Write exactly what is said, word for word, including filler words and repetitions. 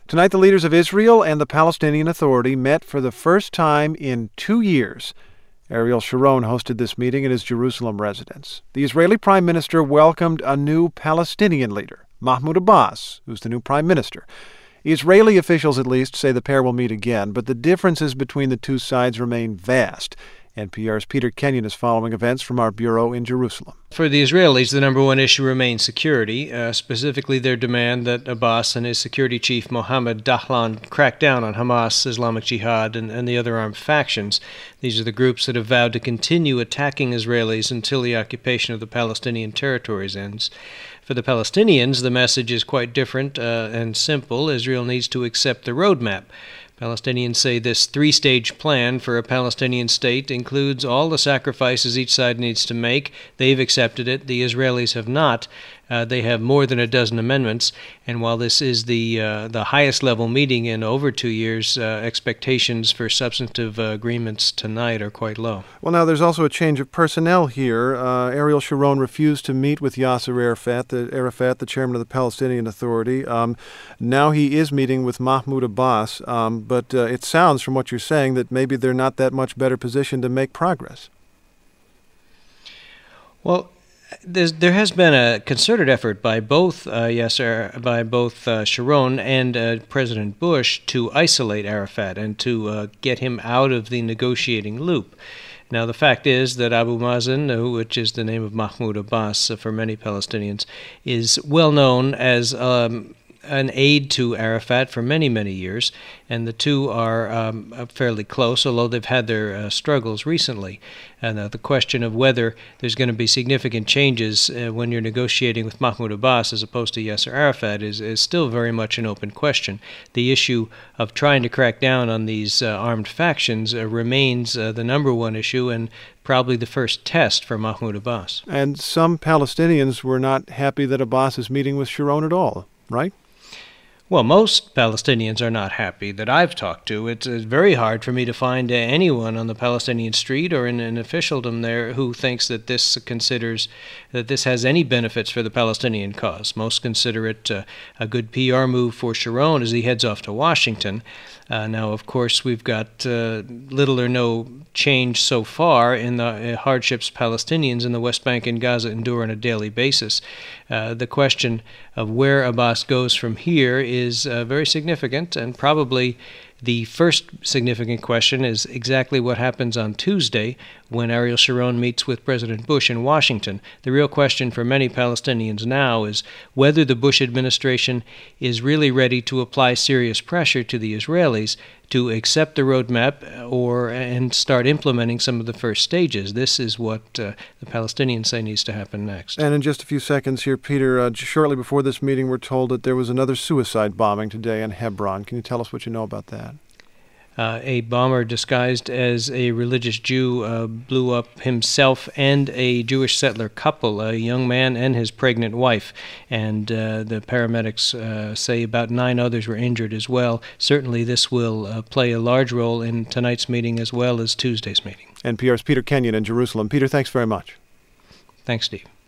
Tonight, the leaders of Israel and the Palestinian Authority met for the first time in two years. Ariel Sharon hosted this meeting at his Jerusalem residence. The Israeli prime minister welcomed a new Palestinian leader, Mahmoud Abbas, who's the new prime minister. Israeli officials, at least, say the pair will meet again, but the differences between the two sides remain vast. N P R's Peter Kenyon is following events from our bureau in Jerusalem. For the Israelis, the number one issue remains security, uh, specifically their demand that Abbas and his security chief Mohammed Dahlan crack down on Hamas, Islamic Jihad, and, and the other armed factions. These are the groups that have vowed to continue attacking Israelis until the occupation of the Palestinian territories ends. For the Palestinians, the message is quite different uh, and simple. Israel needs to accept the roadmap. Palestinians say this three-stage plan for a Palestinian state includes all the sacrifices each side needs to make. They've accepted it. The Israelis have not. Uh, they have more than a dozen amendments, and while this is the uh, the highest level meeting in over two years, uh, expectations for substantive uh, agreements tonight are quite low. Well, now there's also a change of personnel here. Uh, Ariel Sharon refused to meet with Yasser Arafat, the, Arafat, the chairman of the Palestinian Authority. Um, now he is meeting with Mahmoud Abbas, um, but uh, it sounds from what you're saying that maybe they're not that much better positioned to make progress. Well, There's, there has been a concerted effort by both uh, Yasser, by both uh, Sharon and uh, President Bush to isolate Arafat and to uh, get him out of the negotiating loop. Now, the fact is that Abu Mazen, which is the name of Mahmoud Abbas uh, for many Palestinians, is well known as um, an aide to Arafat for many, many years, and the two are um, fairly close, although they've had their uh, struggles recently. And uh, the question of whether there's going to be significant changes uh, when you're negotiating with Mahmoud Abbas as opposed to Yasser Arafat is, is still very much an open question. The issue of trying to crack down on these uh, armed factions uh, remains uh, the number one issue and probably the first test for Mahmoud Abbas. And some Palestinians were not happy that Abbas is meeting with Sharon at all, right? Well, most Palestinians are not happy that I've talked to. It's, it's very hard for me to find uh, anyone on the Palestinian street or in an officialdom there who thinks that this considers that this has any benefits for the Palestinian cause. Most consider it uh, a good P R move for Sharon as he heads off to Washington. Uh, now, of course, we've got uh, little or no change so far in the uh, hardships Palestinians in the West Bank and Gaza endure on a daily basis. Uh, the question of where Abbas goes from here is uh, very significant, and probably the first significant question is exactly what happens on Tuesday when Ariel Sharon meets with President Bush in Washington. The real question for many Palestinians now is whether the Bush administration is really ready to apply serious pressure to the Israelis to accept the roadmap or and start implementing some of the first stages. This is what uh, the Palestinians say needs to happen next. And in just a few seconds here, Peter, uh, shortly before this meeting, we're told that there was another suicide bombing today in Hebron. Can you tell us what you know about that? Uh, a bomber disguised as a religious Jew uh, blew up himself and a Jewish settler couple, a young man and his pregnant wife. And uh, the paramedics uh, say about nine others were injured as well. Certainly this will uh, play a large role in tonight's meeting as well as Tuesday's meeting. N P R's Peter Kenyon in Jerusalem. Peter, thanks very much. Thanks, Steve.